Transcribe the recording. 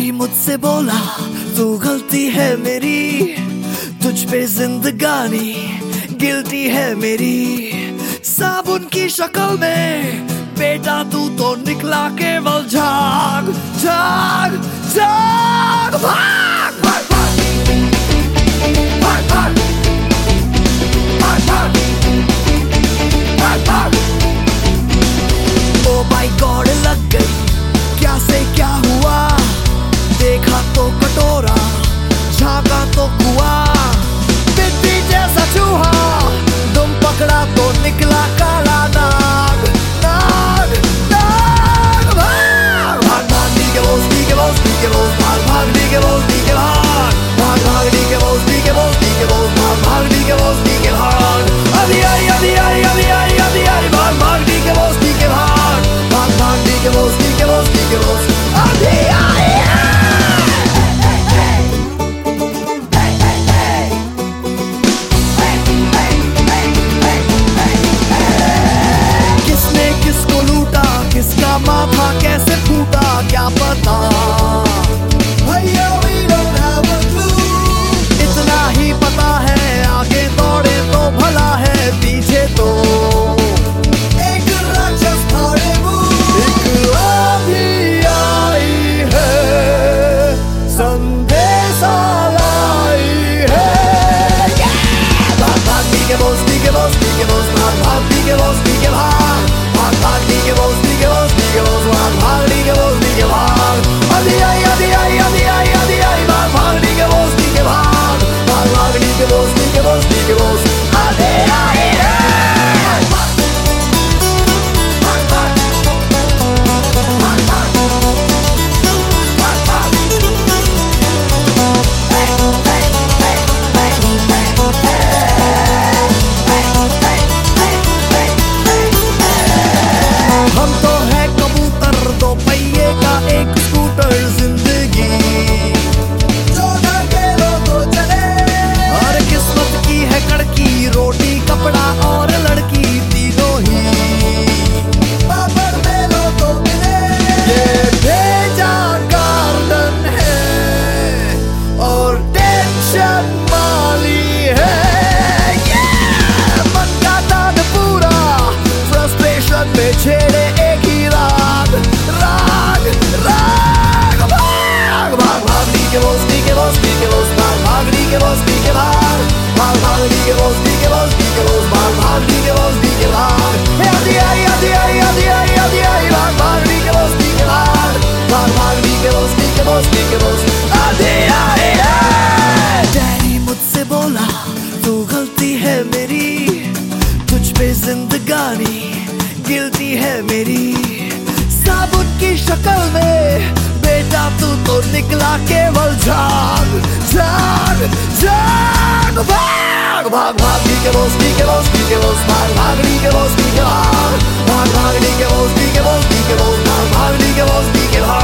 Daddy मुझसे बोला तू गलती है मेरी, तुझ पे जिंदगानी गिल्टी है मेरी। साबुन की शक्ल में बेटा तू तो निकला केवल झाग झाग झाग। भाग भाग भाग भाग भाग भाग भाग भाग। ओ माय गॉड लग गई क्या से क्या हुआ, देखा तो कटोरा झांका तो कुआं। बिल्ली जैसा चूहा तुम पकड़ा तो निकला काला नाग नाग नाग। भाग भाग भाग डी के बोस डी के बोस डी के बोस भाग भाग डी के बोस डी के भाग भाग भाग डी के बोस डी के बोस डी के बोस भाग भाग डी के बोस डी के भाग। अभी आई अभी आई अभी आई अभी आई भाग भाग डी के बोस डी के भाग भाग भाग डी के बोस डी के बोस डी के बोस अभी आई। किसने किसको लूटा, किसका माथा कैसे फूटा क्या पता भैया, we don't have a clue। इतना ही पता है आगे दौड़े तो भला है, पीछे तो एक राक्षस खड़े एक अभी आई है संदेशा लाई है। भाग भाग डी के बोस डी के बोस डी के बोस भाग भाग डी के बोस डी के भाग भाग भाग डी के बोस डी के बोस डी के बोस भाग भाग डी के बोस डी के भाग। अभी आई अभी आई अभी आई अभी आई भाग भाग डी के बोस डी के भाग भाग भाग डी के बोस डी के बोस डी के बोस अभी आई है। हम तो है कबूतर दो पहिए का एक स्कूटर जिंदगी जो ढकेलो तो चले। और किस्मत की है कड़की रोटी कपड़ा और लड़की तीनों ही पापड़ में लो तो मिले। ये भेजा गार्डन है और टेंशन माली है। मन का दाद पूरा फ्रस्ट्रेशन में छेड़े एक ही राग राग राग। भाग भाग भाग डी के बोस डी के बोस डी के बोस भाग भाग डी के बोस डी के भाग भाग भाग डी के बोस डी के बोस डी के बोस भाग भाग डी के बोस डी के भाग। आधी आई आधी आई आधी आई आधी आई भाग भाग डी के बोस डी के भाग भाग भाग डी के बोस डी के बोस डी के बोस आधी आई है। डैडी मुझसे बोला तू गलती है मेरी, तुझ पे जिंदगानी गिल्टी है मेरी। साबुन की शक्ल में बेटा तू तो निकला केवल झाग झाग झाग। भाग भाग भाग डी के बोस डी के बोस डी के बोस भाग भाग डी के बोस डी के भाग भाग भाग डी के बोस डी के बोस डी के बोस भाग भाग डी के बोस डी के भाग।